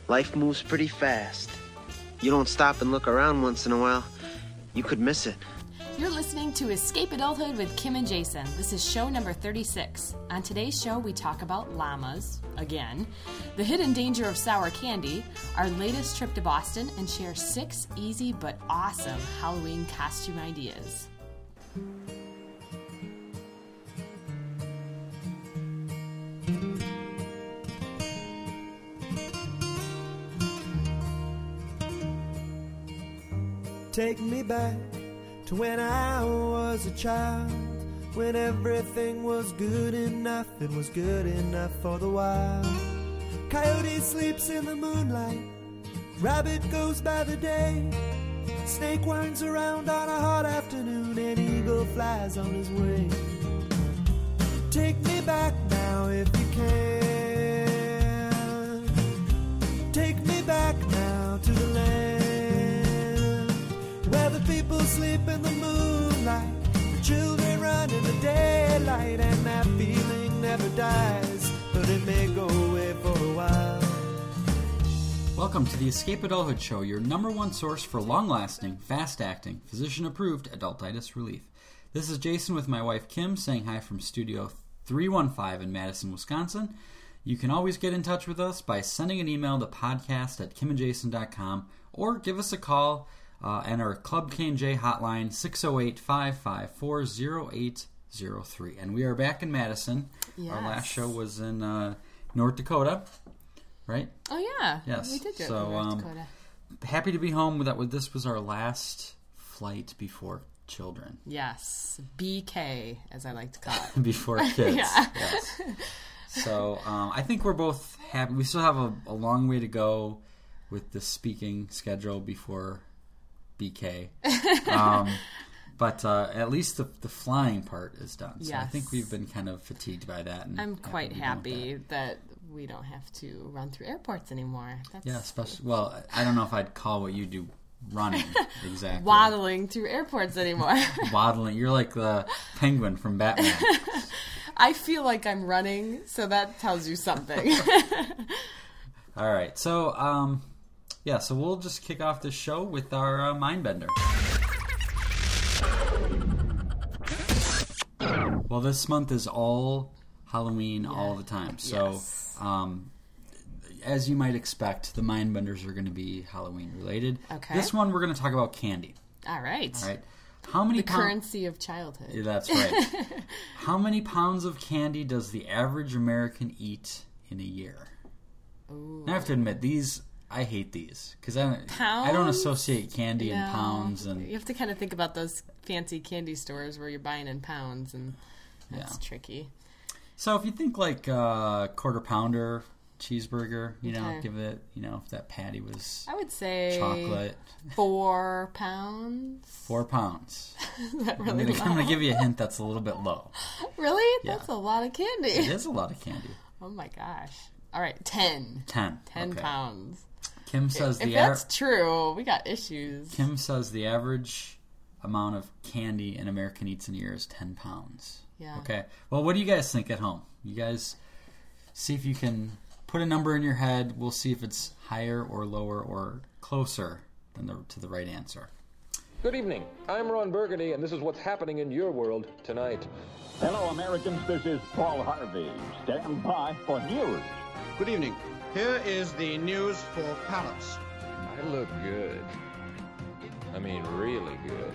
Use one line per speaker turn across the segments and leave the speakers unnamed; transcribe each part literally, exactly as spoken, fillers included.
Life moves pretty fast. You don't stop and look around once in a while, you could miss it.
You're listening to Escape Adulthood with Kim and Jason. This is show number thirty-six. On today's show, we talk about llamas, again, the hidden danger of sour candy, our latest trip to Boston, and share six easy but awesome Halloween costume ideas.
Take me back to when I was a child, when everything was good enough, it was good enough for the wild. Coyote sleeps in the moonlight, rabbit goes by the day, snake winds around on a hot afternoon, and eagle flies on his way. Take me back now if you can. Take me back now to the land where the people sleep in the moonlight, the children run in the daylight, and that feeling never dies, but it may go away for a while.
Welcome to the Escape Adulthood Show, your number one source for long-lasting, fast-acting, physician-approved adultitis relief. This is Jason with my wife Kim saying hi from Studio three one five in Madison, Wisconsin. You can always get in touch with us by sending an email to podcast at kim and jason dot com or give us a call Uh, and our Club K and J hotline, six oh eight, five five four, oh eight oh three. And we are back in Madison.
Yes.
Our last show was in uh, North Dakota, right?
Oh, yeah.
Yes.
We did do it
so,
in North
um,
Dakota.
Happy to be home. That was, this was our last flight before children.
Yes. B K, as I like to call it.
Before kids.
Yeah.
Yes. So um, I think we're both happy. We still have a, a long way to go with the speaking schedule before B K. Um, but uh, at least the, the flying part is done. So
yes.
I think we've been kind of fatigued by that. And
I'm quite happy
that.
that we don't have to run through airports anymore. That's
Yeah, especially, well, I don't know if I'd call what you do running exactly.
waddling through airports anymore.
Waddling. You're like the penguin from Batman.
I feel like I'm running, so that tells you something.
All right. So, um... yeah, so we'll just kick off the show with our uh, Mindbender. Well, this month is all Halloween
yeah.
all the time. So,
yes.
um, as you might expect, the Mindbenders are going to be Halloween related.
Okay.
This one, we're going to talk about candy.
All right.
All right. How many
the
pound-
currency of childhood.
Yeah, that's right. How many pounds of candy does the average American eat in a year?
Ooh.
I have to admit, these... I hate these because I don't,
pounds?
I don't associate candy
no.
in pounds, and
you have to kind of think about those fancy candy stores where you're buying in pounds, and that's yeah. tricky.
So if you think like uh, quarter pounder cheeseburger, you
okay.
know, give it, you know, if that patty was
I would say
chocolate,
four pounds.
Four pounds.
Is that really
I'm
low?
going to give you a hint that's a little bit low.
Really?
Yeah.
That's a lot of candy.
It is a lot of candy.
Oh my gosh! All right, ten.
Ten.
Ten
okay.
pounds.
Kim says
if
the
that's
ar-
true, we got issues.
Kim says the average amount of candy an American eats in a year is ten pounds.
Yeah.
Okay. Well, what do you guys think at home? You guys see if you can put a number in your head. We'll see if it's higher or lower or closer than the, to the right answer.
Good evening. I'm Ron Burgundy, and this is what's happening in your world tonight.
Hello, Americans. This is Paul Harvey. Stand by for news.
Good evening. Here is the news for Palace.
I look good. I mean, really good.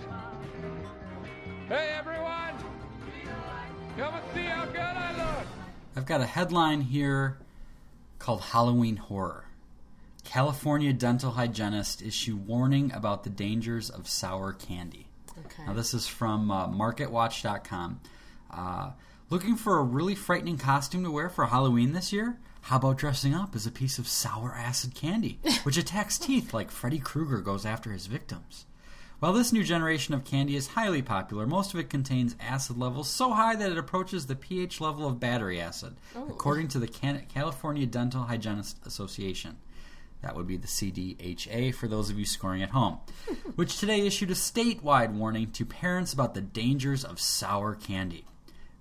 Hey, everyone! Come and see how good I look!
I've got a headline here called Halloween Horror. California dental hygienist issue warning about the dangers of sour candy.
Okay.
Now, this is from uh, market watch dot com. Uh, looking for a really frightening costume to wear for Halloween this year? How about dressing up as a piece of sour acid candy, which attacks teeth like Freddy Krueger goes after his victims? While this new generation of candy is highly popular, most of it contains acid levels so high that it approaches the pH level of battery acid,
oh.
according to the Can- California Dental Hygienists Association. That would be the C D H A for those of you scoring at home, which today issued a statewide warning to parents about the dangers of sour candy.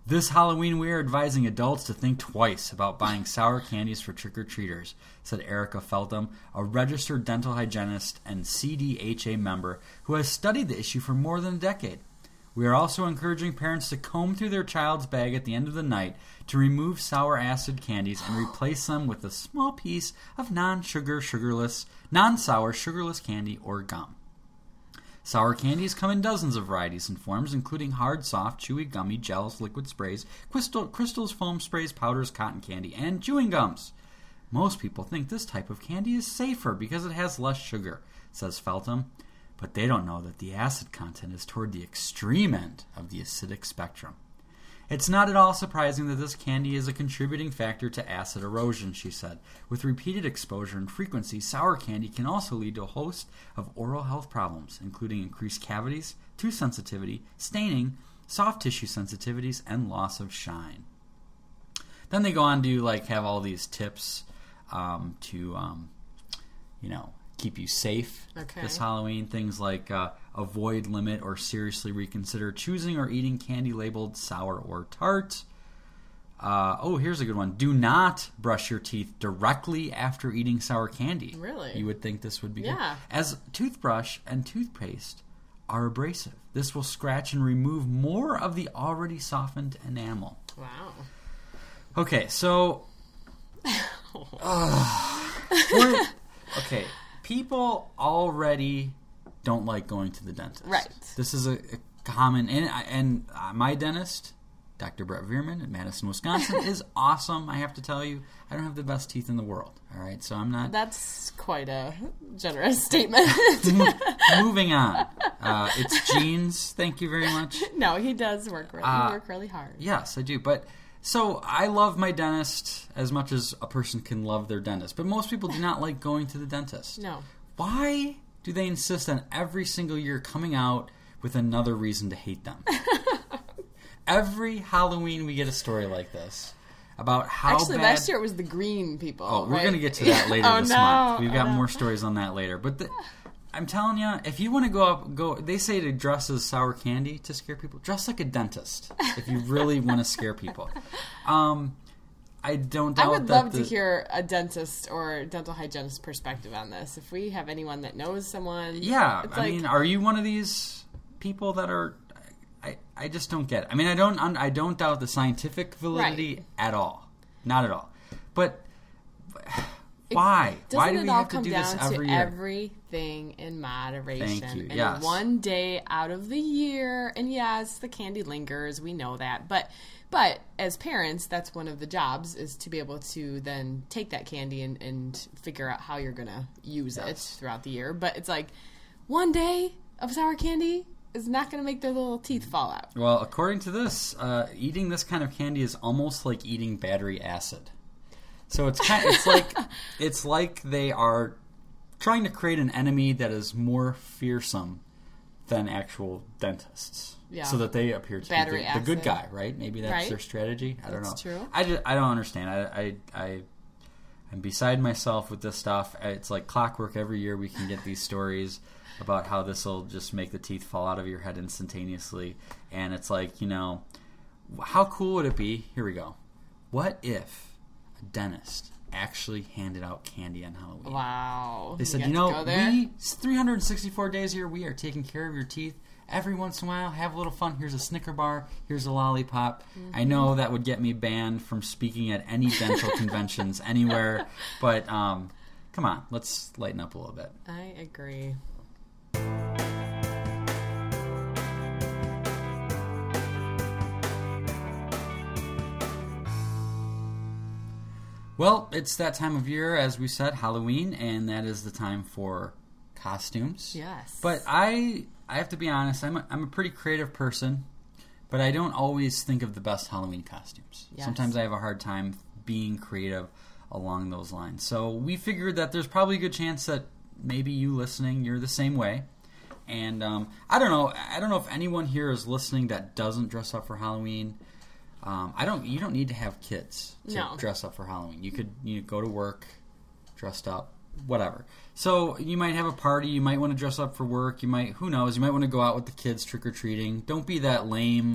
This Halloween, we are advising adults to think twice about buying sour candies for trick-or-treaters, said Erica Feltham, a registered dental hygienist and C D H A member who has studied the issue for more than a decade. We are also encouraging parents to comb through their child's bag at the end of the night to remove sour acid candies and replace them with a small piece of non-sugar, sugarless, non-sour, sugarless candy or gum. Sour candies come in dozens of varieties and forms, including hard, soft, chewy, gummy, gels, liquid sprays, crystal, crystals, foam sprays, powders, cotton candy, and chewing gums. Most people think this type of candy is safer because it has less sugar, says Feltham, but they don't know that the acid content is toward the extreme end of the acidic spectrum. It's not at all surprising that this candy is a contributing factor to acid erosion, she said. With repeated exposure and frequency, sour candy can also lead to a host of oral health problems, including increased cavities, tooth sensitivity, staining, soft tissue sensitivities, and loss of shine. Then they go on to like have all these tips um, to, um, you know, keep you safe
okay.
this Halloween. Things like uh, avoid, limit, or seriously reconsider choosing or eating candy labeled sour or tart. Uh, oh, here's a good one. Do not brush your teeth directly after eating sour candy.
Really?
You would think this would be
yeah.
good. As toothbrush and toothpaste are abrasive. This will scratch and remove more of the already softened enamel.
Wow.
Okay, so... uh, what, okay, people already don't like going to the dentist.
Right.
This is a, a common... And, and uh, my dentist, Doctor Brett Veerman at Madison, Wisconsin, is awesome, I have to tell you. I don't have the best teeth in the world, all right? So I'm not...
That's quite a generous statement.
Moving on. Uh, it's genes, thank you very much.
No, he does work really,
Uh,
work really hard.
Yes, I do, but... So, I love my dentist as much as a person can love their dentist. But most people do not like going to the dentist.
No.
Why do they insist on every single year coming out with another reason to hate them? Every Halloween we get a story like this about how
Actually,
bad...
last year it was the green people.
Oh, we're
right?
going to get to that later
oh,
this
no.
month. We've got
oh, no.
more stories on that later. But the, I'm telling you, if you want to go up, go. They say to dress as sour candy to scare people. Dress like a dentist if you really want to scare people. Um, I don't doubt
I would
that
love
the,
to hear a dentist or dental hygienist perspective on this. If we have anyone that knows someone.
Yeah,
it's
I
like,
mean, are you one of these people that are? I, I just don't get it. I mean, I don't I don't doubt the scientific validity
Right.
at all, not at all. But why? Why do
Doesn't
we
it all
have to
come
do
down
this
to
every year?
everything in moderation?
Thank you,
And
yes.
one day out of the year, and yes, the candy lingers, we know that. But but as parents, that's one of the jobs, is to be able to then take that candy and, and figure out how you're going to use
Yes.
it throughout the year. But it's like, one day of sour candy is not going to make their little teeth fall out.
Well, according to this, uh, eating this kind of candy is almost like eating battery acid. So it's kind it's like it's like they are trying to create an enemy that is more fearsome than actual dentists.
Yeah.
So that they appear to
Battery
be the, the good
acid.
guy, right? Maybe that's
Right.
their strategy. I don't
That's
know.
true.
I, just, I don't understand. I, I, I, I'm beside myself with this stuff. It's like clockwork. Every year we can get these stories about how this will just make the teeth fall out of your head instantaneously. And it's like, you know, how cool would it be? Here we go. What if a dentist actually handed out candy on Halloween?
Wow.
They said,
got
you
to
know,
go there?
we three hundred sixty-four days a year, we are taking care of your teeth. Every once in a while, have a little fun. Here's a Snicker bar. Here's a lollipop.
Mm-hmm.
I know that would get me banned from speaking at any dental conventions anywhere, but um, come on, let's lighten up a little bit.
I agree.
Well, it's that time of year, as we said, Halloween, and that is the time for costumes.
Yes.
But I, I have to be honest. I'm a, I'm a pretty creative person, but I don't always think of the best Halloween costumes.
Yes.
Sometimes I have a hard time being creative along those lines. So we figured that there's probably a good chance that maybe you listening, you're the same way. And um, I don't know. I don't know if anyone here is listening that doesn't dress up for Halloween. Um, I don't. You don't need to have kids to
No.
dress up for Halloween. You could you know, go to work dressed up, whatever. So you might have a party. You might want to dress up for work. You might, who knows? You might want to go out with the kids trick or treating. Don't be that lame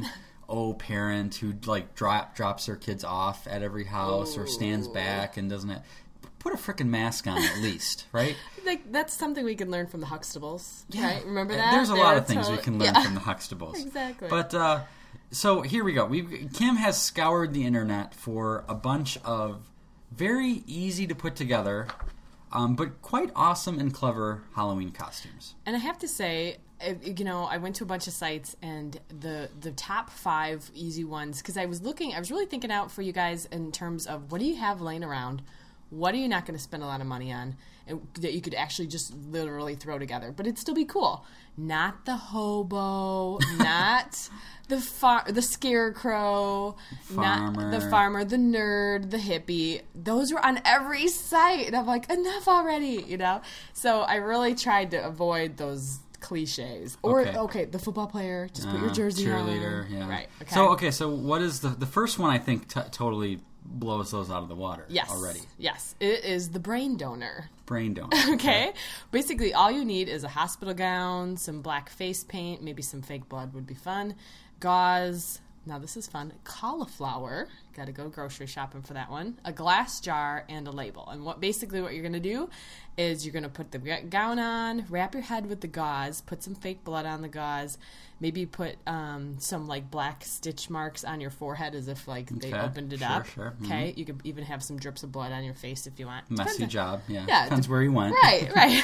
oh parent who like drop drops their kids off at every house Ooh. or stands back and doesn't. Have, put a frickin' mask on at least, right?
Like that's something we can learn from the Huxtables, yeah. right? Remember that?
There's a
They're
lot of things
to-
we can learn
yeah.
from the Huxtables.
Exactly.
But uh, so here we go. We Kim has scoured the internet for a bunch of very easy to put together, um, but quite awesome and clever Halloween costumes.
And I have to say, you know, I went to a bunch of sites, and the the top five easy ones, because I was looking, I was really thinking out for you guys in terms of what do you have laying around, what are you not going to spend a lot of money on, and that you could actually just literally throw together, but it'd still be cool. Not the hobo, not the far, the scarecrow,
farmer.
not the farmer, the nerd, the hippie. Those were on every site, and I'm like, enough already, you know. So I really tried to avoid those cliches. Or okay, okay the football player, just uh, put your jersey
cheerleader,
on.
Yeah.
Right. Okay.
So okay, so what is the the first one? I think t- totally blows those out of the water.
Yes.
Already.
Yes. It is the brain donor.
Brain donor.
Okay.
okay.
Basically, all you need is a hospital gown, some black face paint, maybe some fake blood would be fun, gauze. Now this is fun. Cauliflower. Got to go grocery shopping for that one. A glass jar and a label. And what basically what you're going to do is you're going to put the gown on, wrap your head with the gauze, put some fake blood on the gauze, maybe put um, some like black stitch marks on your forehead as if like
okay.
they opened it
sure,
up.
Sure. Mm-hmm.
Okay. You could even have some drips of blood on your face if you want.
Messy
Depends
job. Yeah.
yeah
Depends where you went.
Right. Right.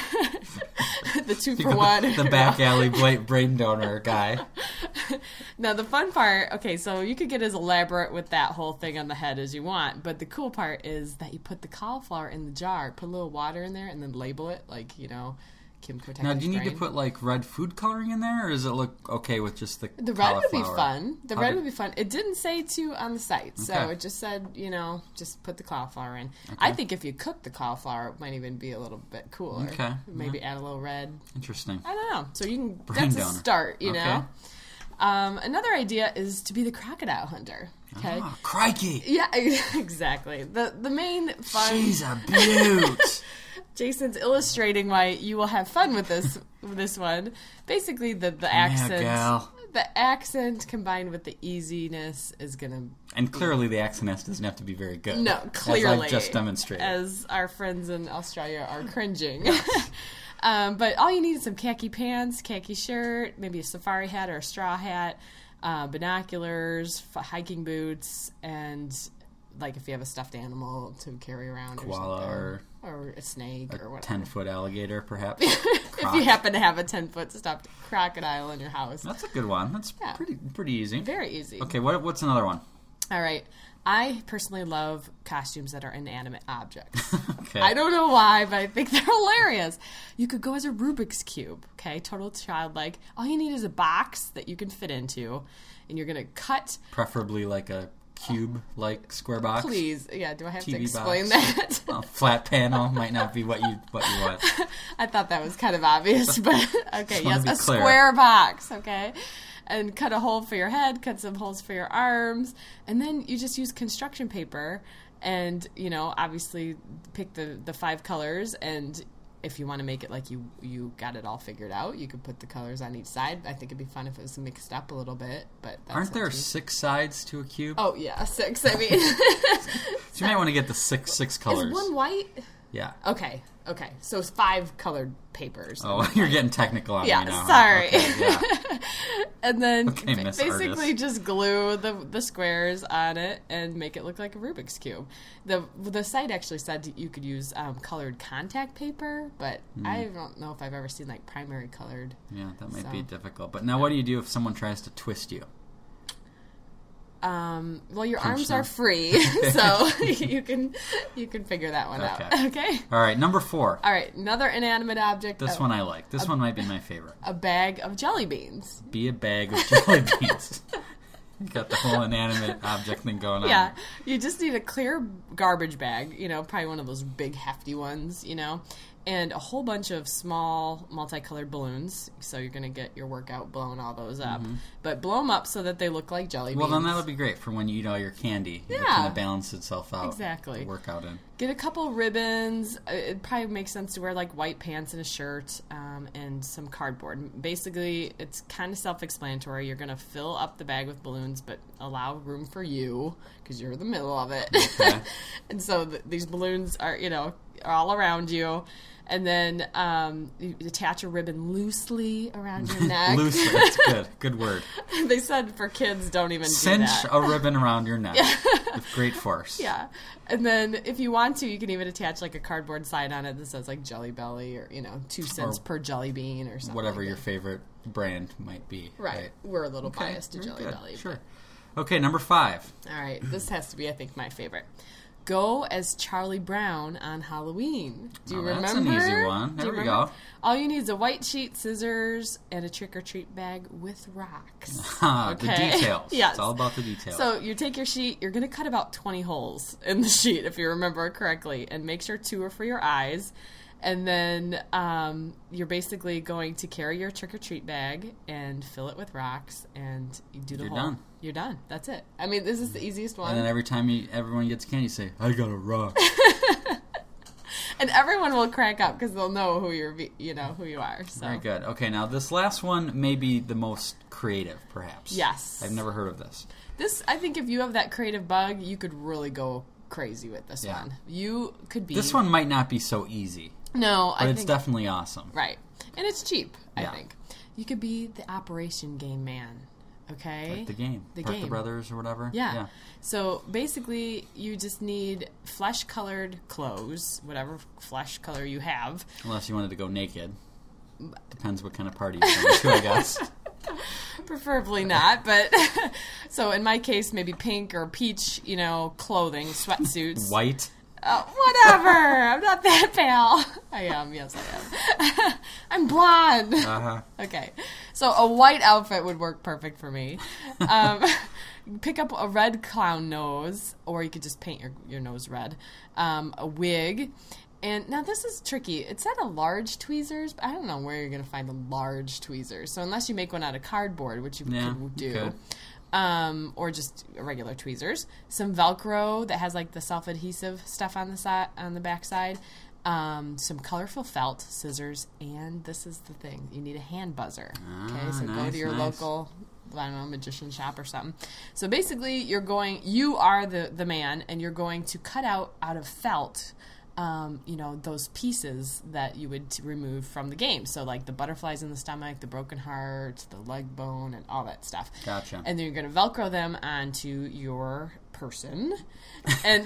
The two for one.
The back alley brain donor guy.
Now the fun part, okay, so you could get as elaborate with that whole thing on the head as you want, but the cool part is that you put the cauliflower in the jar, put a little water in there, and then label it like, you know, Kim Kardashian.
Now, do you need
brain.
to put like red food coloring in there, or does it look okay with just the
The red would be
cauliflower?
fun. The
How
red
did-
would be fun. It didn't say to on the site, so
Okay.
it just said, you know, just put the cauliflower in. I think if you cook the cauliflower, it might even be a little bit cooler.
Okay.
Maybe add a little red.
Interesting.
I don't know. So you can.
Brain
that's
donor.
a start, you
Okay.
know. Um, another idea is to be the crocodile hunter. Okay.
Ah, crikey.
Yeah, exactly. The the main fun.
She's a beaut.
Jason's illustrating why you will have fun with this with this one. Basically, the the accent,
gal.
the accent combined with the easiness is gonna.
And clearly, the accent doesn't have to be very good.
No, clearly,
as I've just demonstrated.
As our friends in Australia are cringing. um, but all you need is some khaki pants, khaki shirt, maybe a safari hat or a straw hat, uh, binoculars, f- hiking boots, and like if you have a stuffed animal to carry around,
Koala
or something,
or
or a snake or whatever.
ten-foot alligator, perhaps.
If you happen to have a ten-foot stuffed crocodile in your house.
That's a good one. That's
Yeah.
pretty pretty easy.
Very easy.
Okay, what what's another one?
All right. I personally love costumes that are inanimate objects.
Okay.
I don't know why, but I think they're hilarious. You could go as a Rubik's Cube, okay? Total childlike. All you need is a box that you can fit into, and you're going to cut...
Preferably like a cube-like square box.
Please. Yeah, do I have
T V
to explain
box.
that?
Well, flat panel might not be what you what you want.
I thought that was kind of obvious, but okay,
Just wanna
yes,
be
a
clear.
square box, okay? And cut a hole for your head, cut some holes for your arms, and then you just use construction paper and, you know, obviously pick the, the five colors, and if you want to make it like you you got it all figured out, you could put the colors on each side. I think it'd be fun if it was mixed up a little bit, but that's
Aren't
up
there
to you.
six sides to a cube?
Oh, yeah, six, I mean.
So you might want to get the six six colors.
Is one white?
Yeah.
Okay, okay. So it's five colored papers.
Oh, you're getting technical on
Yeah,
me now.
sorry.
Okay, yeah.
And then
Okay,
ba-
Miss
basically
Artist.
just glue the the squares on it and make it look like a Rubik's Cube. The the site actually said you could use um, colored contact paper, but
Hmm.
I don't know if I've ever seen like primary colored.
Yeah, that might
So.
be difficult. But now what do you do if someone tries to twist you?
Um, well, your
Punch
arms
them.
are free, so you can you can figure that one out.
Okay.
Okay.
All right, number four.
All right, another inanimate object.
This
a,
one I like. This one might be my favorite.
a bag of jelly beans.
Be a bag of jelly beans. You got the whole inanimate object thing going on.
Yeah, you just need a clear garbage bag, you know, probably one of those big hefty ones, you know, and a whole bunch of small multicolored balloons. So you're going to get your workout blowing all those up. Mm-hmm. But blow them up so that they look like jelly beans.
Well, then that'll be great for when you eat all your candy.
Yeah.
It'll kind of balance itself out.
Exactly.
To work out in.
Get a couple ribbons. It probably makes sense to wear like white pants and a shirt um, and some cardboard. Basically, it's kind of self-explanatory. You're going to fill up the bag with balloons, but allow room for you because you're in the middle of it. Okay. And so th- these balloons are, you know, are all around you. And then um, you attach a ribbon loosely around your neck.
Loosely, that's good. Good word.
They said for kids, don't even
Cinch
do that.
a ribbon around your neck
Yeah.
with great force.
Yeah. And then if you want to, you can even attach like a cardboard sign on it that says like Jelly Belly or, you know, two cents or per jelly bean or something.
Whatever
like
your
that.
favorite brand might be.
Right.
right.
We're a little
Okay.
biased to
Very
Jelly
good.
Belly.
Sure. Okay, number five.
All right. This has to be, I think, my favorite. Go as Charlie Brown on Halloween. Do you
Oh,
remember?
that's an easy one.
Do
There
you
we
remember?
go.
All you need is a white sheet, scissors, and a trick-or-treat bag with rocks.
The details.
Yes.
It's all about the details.
So you take your sheet. You're going to cut about twenty holes in the sheet, if you remember correctly, and make sure two are for your eyes. And then um, you're basically going to carry your trick-or-treat bag and fill it with rocks, and you do the
You're
whole.
done.
You're done. That's it. I mean, this is the easiest one.
And then every time you, everyone gets candy, you say, I got a rock.
And everyone will crack up because they'll know who you're, you know, who you are. So.
Very good. Okay, now this last one may be the most creative, perhaps.
Yes.
I've never heard of this.
This, I think, if you have that creative bug, you could really go crazy with this
Yeah.
one. You could be.
This one might not be so easy.
No,
but
I
it's
think,
definitely awesome.
right, and it's cheap.
Yeah.
I think you could be the Operation Game Man. Okay,
Like the game.
The
Park
game.
the Brothers or whatever.
Yeah.
yeah.
So basically, you just need flesh-colored clothes, whatever flesh color you have.
Unless you wanted to go naked. Depends what kind of party you're going to, I guess.
Preferably not, but so in my case, maybe pink or peach, you know, clothing, sweatsuits.
White.
Oh, whatever. I'm not that pale. I am. Yes, I am. I'm blonde.
Uh-huh.
Okay. So a white outfit would work perfect for me. Um, pick up a red clown nose, or you could just paint your, your nose red. Um, a wig. And now this is tricky. It said a large tweezers, but I don't know where you're going to find the large tweezers. So unless you make one out of cardboard, which you
Yeah,
could do.
you could.
Um, or just regular tweezers. Some Velcro that has like the self-adhesive stuff on the side, on the back side. Um, some colorful felt, scissors, and this is the thing: you need a hand buzzer. Okay,
Ah,
so go
nice,
to your
nice.
local, I don't know, magician shop or something. So basically, you're going, you are the the man, and you're going to cut out out of felt. Um, you know, those pieces that you would t- remove from the game. So, like the butterflies in the stomach, the broken heart, the leg bone, and all that stuff.
Gotcha.
And then you're going to Velcro them onto your person. And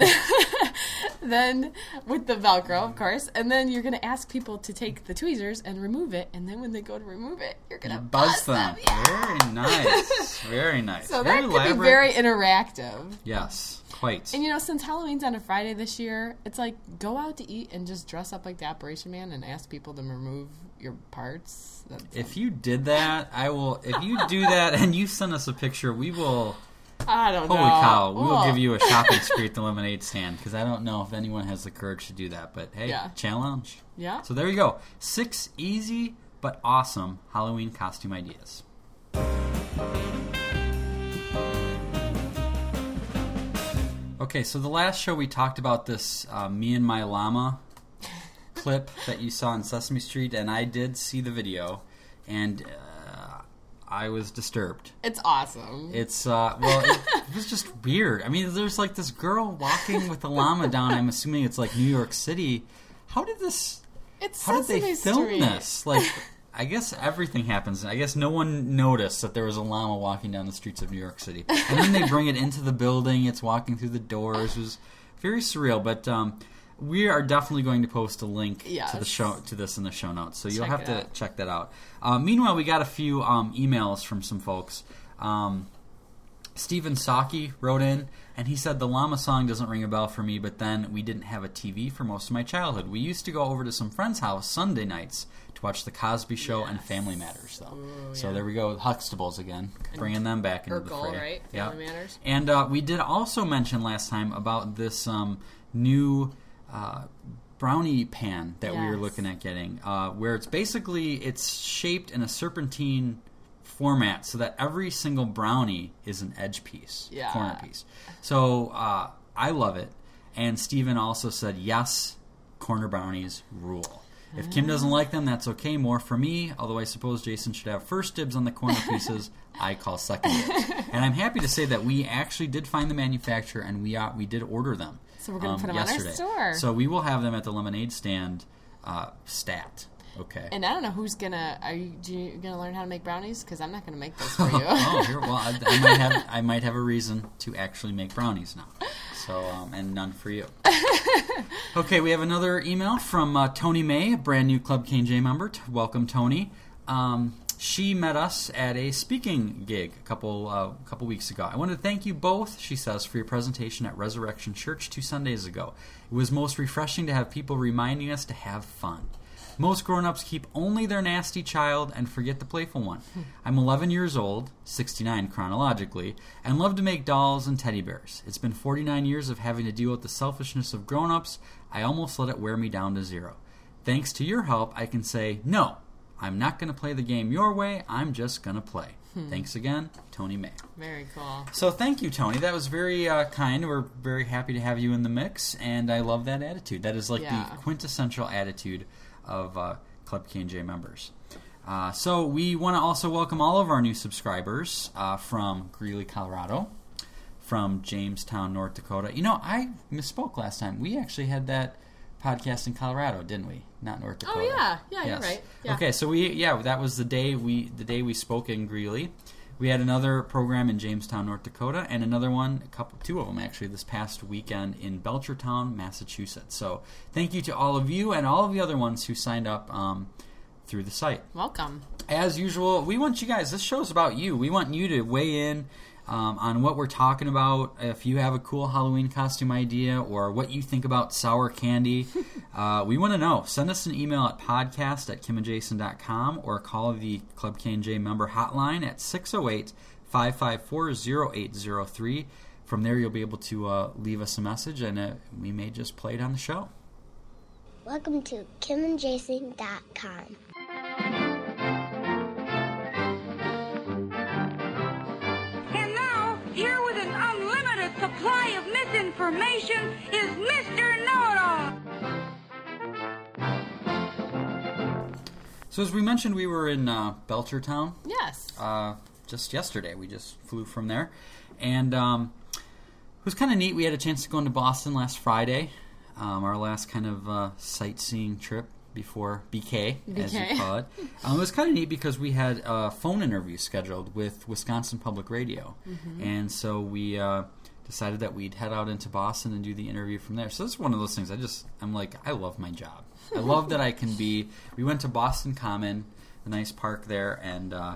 then, with the Velcro, of course. And then you're going to ask people to take the tweezers and remove it. And then when they go to remove it, you're going to
Buzz
buzz
them.
them. Yeah.
Very nice. Very nice.
So
very
that could
elaborate.
be very interactive.
Yes, quite.
And you know, since Halloween's on a Friday this year, it's like go out to eat and just dress up like the Operation Man and ask people to remove your parts. That's
If you did that, I will. If you do that and you send us a picture, we will.
I don't
Holy
know.
cow! We will
Well,
give you a shopping spree at the lemonade stand because I don't know if anyone has the courage to do that. But hey,
Yeah.
challenge.
Yeah.
So there you go. Six easy but awesome Halloween costume ideas. Okay, so the last show we talked about this uh, Me and My Llama clip that you saw on Sesame Street, and I did see the video, and uh, I was disturbed.
It's awesome.
It's, uh, well, it, it was just weird. I mean, there's like this girl walking with a llama down, I'm assuming it's like New York City. How did this,
It's
how did
Sesame
they film
Street.
this? Like, I guess everything happens. I guess no one noticed that there was a llama walking down the streets of New York City. And then they bring it into the building. It's walking through the doors. It was very surreal. But um, we are definitely going to post a link
Yes.
to the show to this in the show notes. So you'll
Check
have
it
to
out.
check that out. Uh, meanwhile, we got a few um, emails from some folks. Um, Stephen Saki wrote in, and he said, the llama song doesn't ring a bell for me, but then we didn't have a T V for most of my childhood. We used to go over to some friend's house Sunday nights to watch The Cosby Show and Family Matters, though.
Ooh,
So
yeah.
there we go, Huxtables again, bringing them back into the
Urkel,
fray.
right?
Yeah.
Family Matters.
And uh, we did also mention last time about this um, new uh, brownie pan that we were
Yes.
looking at getting, uh, where it's basically it's shaped in a serpentine format so that every single brownie is an edge piece,
Yeah.
corner piece. So uh, I love it. And Steven also said, yes, corner brownies rule. If Kim doesn't like them, that's okay. More for me. Although I suppose Jason should have first dibs on the corner pieces. I call second dibs. And I'm happy to say that we actually did find the manufacturer, and we uh, we did order them.
So we're gonna
um,
put them on our
yesterday.
store.
So we will have them at the lemonade stand. Uh, stat. Okay.
And I don't know who's gonna. Are you, do you gonna learn how to make brownies? Because I'm not gonna make those for you.
oh, here. Well, I, I might have. I might have a reason to actually make brownies now. So, um, and none for you. Okay, we have another email from uh, Tony May, a brand new Club K and J member. T- welcome, Tony. Um, she met us at a speaking gig a couple uh, couple weeks ago. I want to thank you both, she says, for your presentation at Resurrection Church two Sundays ago. It was most refreshing to have people reminding us to have fun. Most grown-ups keep only their nasty child and forget the playful one. I'm eleven years old, sixty-nine chronologically, and love to make dolls and teddy bears. It's been forty-nine years of having to deal with the selfishness of grown-ups. I almost let it wear me down to zero. Thanks to your help, I can say, no, I'm not going to play the game your way. I'm just going to play. Thanks again, Tony May.
Very cool.
So thank you, Tony. That was very uh, kind. We're very happy to have you in the mix, and I love that attitude. That is like
Yeah.
the quintessential attitude of uh, Club K and J members. Uh, so we want to also welcome all of our new subscribers uh, from Greeley, Colorado, from Jamestown, North Dakota. You know, I misspoke last time. We actually had that podcast in Colorado, didn't we? Not North Dakota.
Oh yeah, yeah,
Yes.
you're right. Yeah.
Okay, so we yeah that was the day we the day we spoke in Greeley. We had another program in Jamestown, North Dakota, and another one, a couple, two of them actually, this past weekend in Belchertown, Massachusetts. So thank you to all of you and all of the other ones who signed up um, through the site.
Welcome.
As usual, we want you guys, this show's about you. We want you to weigh in um, on what we're talking about. If you have a cool Halloween costume idea or what you think about sour candy, uh, we want to know. Send us an email at podcast at kim and jason dot com or call the Club K and J member hotline at six oh eight, five five four, oh eight oh three. From there, you'll be able to uh, leave us a message, and uh, we may just play it on the show.
Welcome to kim and jason dot com.
And now, here with an unlimited supply of misinformation is Mister Know-It-All.
So as we mentioned, we were in uh, Belchertown.
Yes.
Uh, just yesterday. We just flew from there. And um, it was kind of neat. We had a chance to go into Boston last Friday, um, our last kind of uh, sightseeing trip before B K, as
B K.
you call it. Um, it was kind of neat because we had a phone interview scheduled with Wisconsin Public Radio.
Mm-hmm.
And so we uh, decided that we'd head out into Boston and do the interview from there. So this is one of those things I just, I'm like, I love my job. I love that I can be, we went to Boston Common, a nice park there, and uh,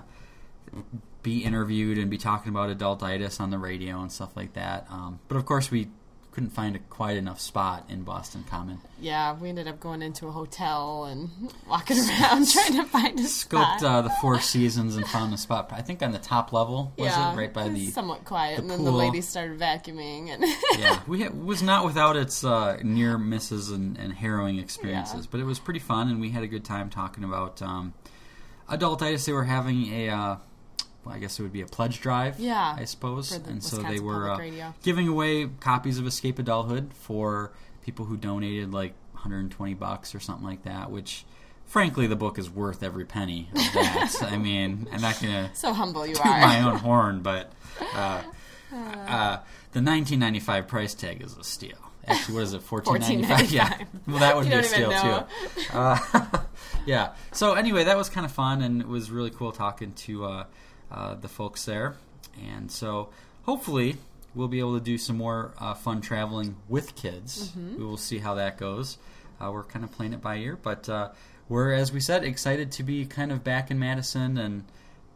be interviewed and be talking about adultitis on the radio and stuff like that. Um, but of course, we couldn't find a quite enough spot in Boston Common.
Yeah, we ended up going into a hotel and walking around trying to find a spot.
Scoped uh, the Four Seasons and found a spot, I think on the top level, was
yeah,
it? Right by
it was
the
somewhat quiet,
the
and then
pool.
the ladies started vacuuming. And
Yeah, we had, was not without its uh, near misses and, and harrowing experiences,
Yeah.
but it was pretty fun, and we had a good time talking about um, adultitis. They were having a, uh, well, I guess it would be a pledge drive,
Yeah,
I suppose,
for the
and so they
Wisconsin
were
Public
uh,
Radio.
giving away copies of Escape Adulthood for people who donated like one hundred twenty bucks or something like that, which frankly the book is worth every penny of that. I mean, I'm not going to
so humble you
toot
are.
my own horn, but uh, uh, the nineteen ninety-five price tag is a steal. Actually, what is it, fourteen ninety-five? Yeah, well, that would
You
be a
don't even
steal
know.
too. Uh, yeah. So anyway, that was kind of fun, and it was really cool talking to uh, uh, the folks there. And so hopefully we'll be able to do some more uh, fun traveling with kids.
Mm-hmm.
We will see how that goes. Uh, we're kind of playing it by ear, but uh, we're, as we said, excited to be kind of back in Madison and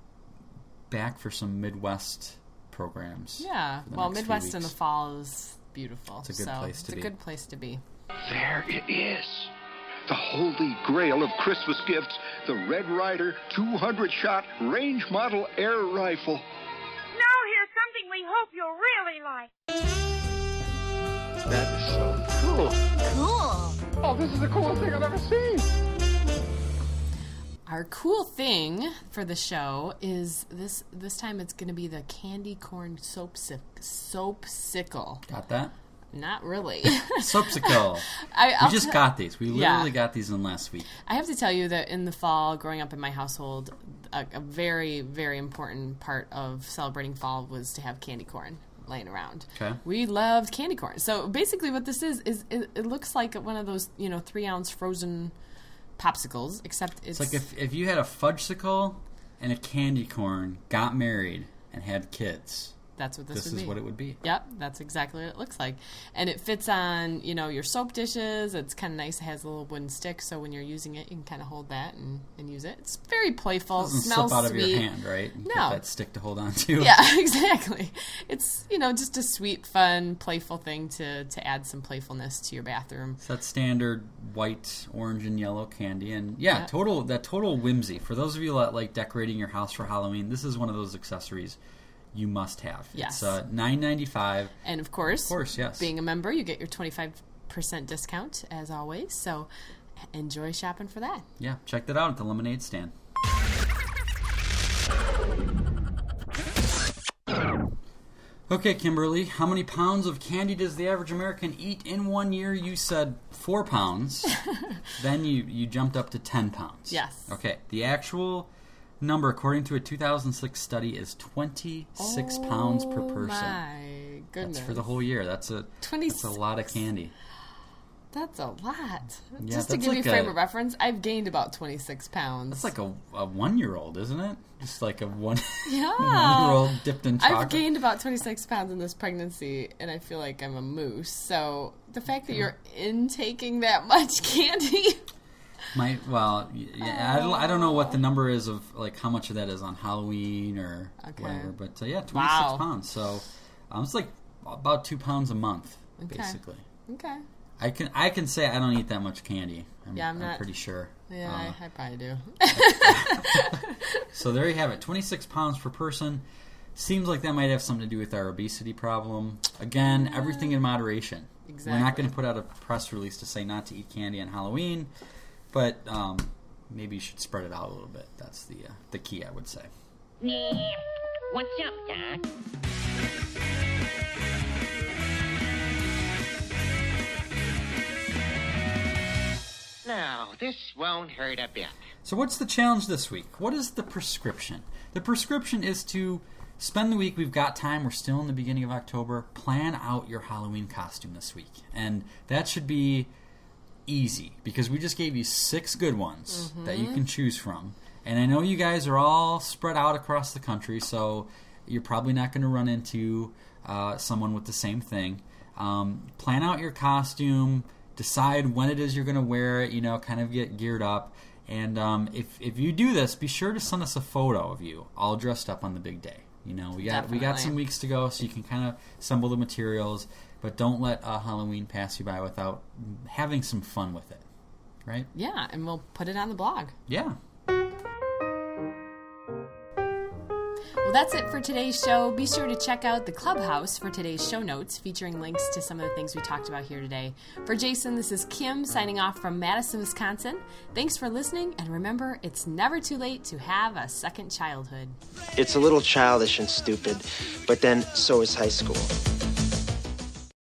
back for some Midwest programs.
Yeah,
for the
well,
next few
Midwest in the
weeks.
fall is beautiful.
It's a good
so
place to
it's
be.
a good place to be.
There it is. The holy grail of Christmas gifts, the Red Ryder two hundred shot range model air rifle.
Now here's something we hope you'll really like.
That is so cool.
Cool.
Oh, this is the coolest thing I've ever seen.
Our cool thing for the show is this. This time it's going to be the candy corn soapsicle. Soapsicle.
Got that?
Not really.
Soapsicle.
I,
we just t- got these. We literally
yeah.
got these in last week.
I have to tell you that in the fall, growing up in my household, a, a very, very important part of celebrating fall was to have candy corn laying around.
Okay.
We loved candy corn. So basically what this is, is it, it looks like one of those, you know, three-ounce frozen popsicles, except it's...
It's like if, if you had a fudgesicle and a candy corn, got married, and had kids...
That's what this,
this
would
is
be.
what it would be.
Yep, that's exactly what it looks like. And it fits on, you know, your soap dishes. It's kind of nice. It has a little wooden stick, so when you're using it, you can kind of hold that and, and use it. It's very playful.
It doesn't
smells
slip out
sweet.
of your hand, right? You
no.
Get that stick to hold on to.
Yeah, exactly. It's, you know, just a sweet, fun, playful thing to, to add some playfulness to your bathroom.
It's that standard white, orange, and yellow candy. And yeah, yeah. total that total whimsy. For those of you that like decorating your house for Halloween, this is one of those accessories you must have.
Yes.
It's uh, nine ninety-five.
And of course,
of course, yes.
being a member, you get your twenty-five percent discount as always. So enjoy shopping for that.
Yeah, check that out at the lemonade stand. Okay, Kimberly, how many pounds of candy does the average American eat in one year? You said four pounds. Then you, you jumped up to ten pounds.
Yes.
Okay, the actual number, according to a two thousand six study, is twenty-six
oh,
pounds per person.
My goodness.
That's for the whole year. That's a
twenty-six.
That's a lot of candy.
That's a lot.
Yeah,
Just to give
like
you a frame
a,
of reference, I've gained about twenty-six pounds.
That's like a, a one-year-old, isn't it? Just like a one,
yeah.
one-year-old dipped in chocolate.
I've gained about twenty-six pounds in this pregnancy, and I feel like I'm a moose. So the fact that you're intaking that much candy...
My well, yeah, I don't, I don't know what the number is of like how much of that is on Halloween or
okay.
whatever, but uh, yeah, twenty-six
wow.
pounds. So um, it's like about two pounds a month,
okay.
basically.
Okay.
I can I can say I don't eat that much candy. I'm,
yeah, I'm,
I'm
not,
pretty sure.
Yeah,
uh,
I, I probably do.
So there you have it, twenty-six pounds per person. Seems like that might have something to do with our obesity problem. Again, everything in moderation.
Exactly.
We're not going to put out a press release to say not to eat candy on Halloween. But um, maybe you should spread it out a little bit. That's the uh, the key, I would say.
What's up, Doc? No, this won't hurt a bit.
So what's the challenge this week? What is the prescription? The prescription is to spend the week. We've got time. We're still in the beginning of October. Plan out your Halloween costume this week. And that should be... easy, because we just gave you six good ones mm-hmm. that you can choose from. And I know you guys are all spread out across the country, so you're probably not going to run into uh, someone with the same thing. Um, plan out your costume, decide when it is you're going to wear it, you know, kind of get geared up. And um, if if you do this, be sure to send us a photo of you all dressed up on the big day. You know, we got
Definitely.
we got some weeks to go, so you can kind of assemble the materials. But don't let uh, Halloween pass you by without having some fun with it, right?
Yeah, and we'll put it on the blog.
Yeah.
Well, that's it for today's show. Be sure to check out the Clubhouse for today's show notes, featuring links to some of the things we talked about here today. For Jason, this is Kim signing off from Madison, Wisconsin. Thanks for listening, and remember, it's never too late to have a second childhood.
It's a little childish and stupid, but then so is high school.